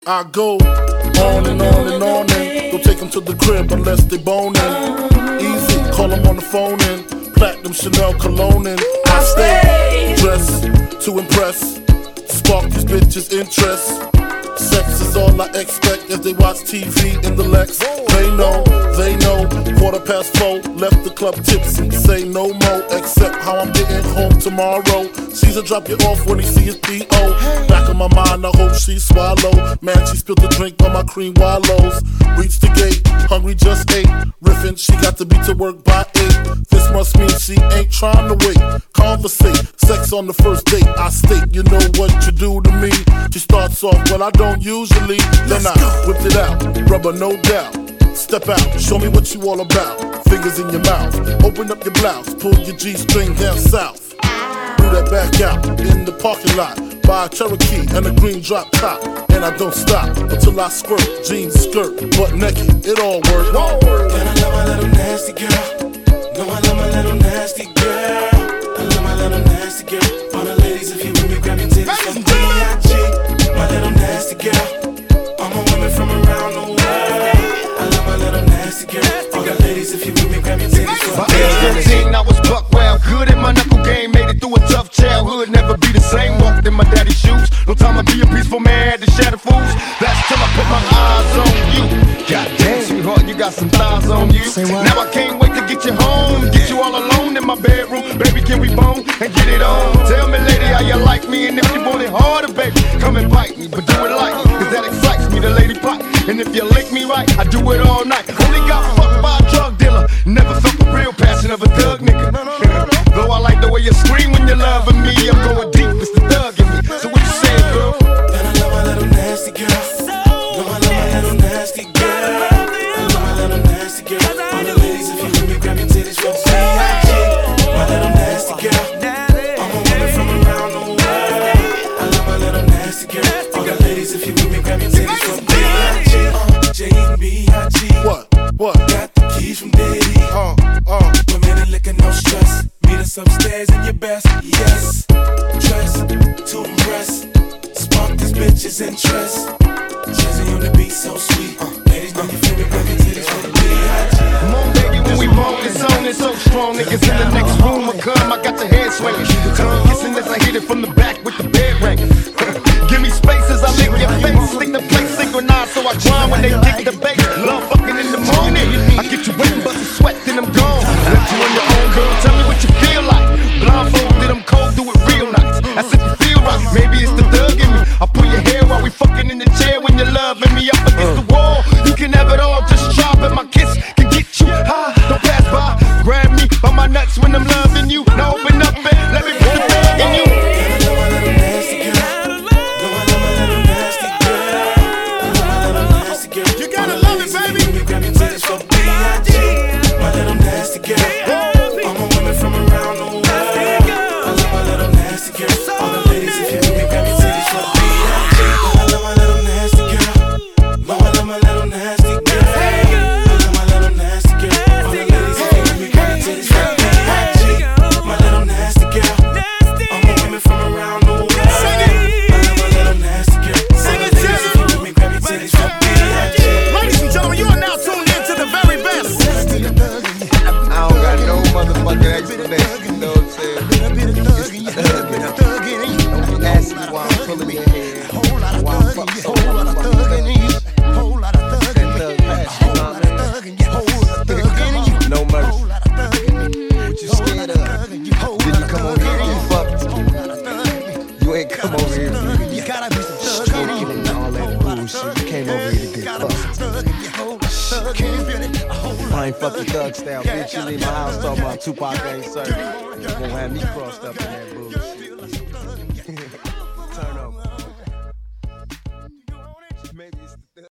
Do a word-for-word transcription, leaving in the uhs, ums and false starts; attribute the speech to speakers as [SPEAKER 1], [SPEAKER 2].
[SPEAKER 1] I go on and on and on and don't take them to the crib unless they boning. Easy, call them on the phone and platinum Chanel cologne and I stay dressed to impress, spark these bitches' interest. Sex is all I expect as they watch T V in the Lex. They know, they know, quarter past four, left the club tipsy, say no more, except how I'm getting home tomorrow. Caesar drop you off when he see his P O. Back in my mind, I hope she swallow. Man, she spilled the drink on my cream wallows. Reached the gate, hungry just ate. Riffin', she got to be to work by eight. This must mean she ain't trying to wait. Conversate, sex on the first date. I state, you know what you do to me. She starts off, well I don't usually. Then I whipped it out, rubber no doubt. Step out, show me what you all about. Fingers in your mouth, open up your blouse, pull your G-string down south. Do that back out in the parking lot. Buy a Cherokee and a green drop top. And I don't stop until I squirt. Jeans, skirt, butt naked, it all works.
[SPEAKER 2] And I love my little nasty girl. No, I love my little nasty girl. I love my little nasty girl. All the ladies, if you with me, grab your titties from D I G. My little nasty girl. All my women from around the world. I love my little nasty girl. All the ladies, if you with me, grab your titties from D I G.
[SPEAKER 3] By age fifteen, I was buck wild. Good at my knuckle game, made it through a tough childhood. Never be the same, walked in my daddy's shoes. No time to be a peaceful man, had to shatter fools. That's till I put my eyes on you. Goddamn, sweetheart, you got some thighs on you. Now I can't wait to get you home, get you all alone in my bedroom. Baby, can we bone and get it on? Tell me, lady, how you like me, and if you want it harder, baby, come and bite me, but do it like, cause that excites me, the lady pot. And if you lick me right, I do it all night. Only got fucked by a drug dealer, never felt the real passion of a thug nigga. Though I like the way you scream when you're loving me, I'm going deep, it's the thug in me. So what you saying, girl?
[SPEAKER 2] And I love my little nasty girl. No, I love my little nasty girl. I love my little nasty girl. All the ladies, if you with me, grab your titties from D I G. My little nasty girl. All my women from around the world. I love my little nasty girl. All the ladies, if you with me, grab your titties from D I G. Uh, J and B I G.
[SPEAKER 1] What? What?
[SPEAKER 2] Got the keys from Diddy.
[SPEAKER 1] Uh, uh.
[SPEAKER 2] Women and liquor, no stress. Meet us upstairs in your best. Yes. Dress to impress. Spark these bitches' interest. Jazzy on the beat, so sweet. Uh, ladies, know you feel me, grab your titties from the D I G.
[SPEAKER 3] Come on, baby, when we walk, it's on, it's so strong. Niggas in the next room will come, I got the head swinging. Tongue kissing as I hit it from the back with the bed ringing. Give me space as I lick your face. Stick the place synchronized so I grind when they kick the bass. Love fucking in the morning. I get you wet and bust a sweat, then I'm gone. Left you on your own, girl, tell me what you feel like. Blindfolded, I'm cold, do it real nice. That's if you feel right, maybe it's the thug in me. I'll pull your hair while we fucking in the chair when you're loving me up against the wall. You can have it all, just drop it. My kiss can get you high. Don't pass by, grab me by my nuts when I'm loving you. Now open up and let me put the thug in you.
[SPEAKER 2] You gotta love it, baby. Grab your titties from D I G. My little nasty girl. All my women from around the world. I love my little nasty girl. All the ladies, if you with me, grab your titties from D I G. I love my little nasty girl. No, I love my little nasty girl. I love my little nasty girl. All the ladies, if you with me, grab your titties from D I G. My little nasty girl. All my women from around the world. I love my little nasty girl. All the ladies, if you with me, grab your titties from D I G.
[SPEAKER 4] Ladies and gentlemen, you are now tuned in to the very best.
[SPEAKER 3] I don't got no motherfucking explanation, you know what I'm saying? It's the thug in you. Don't be asking me why I'm pulling your hair. Why I'm fucking so motherfucking whole lot of thug in you. No mercy. What you scared of? Did you come over here and fuck? You ain't come over here for you. Stroking and all that bullshit. You came over here to get fucked. I ain't fucking thug style, bitch. You leave my house talking about Tupac ain't serving. You won't have me crossed up in that bullshit.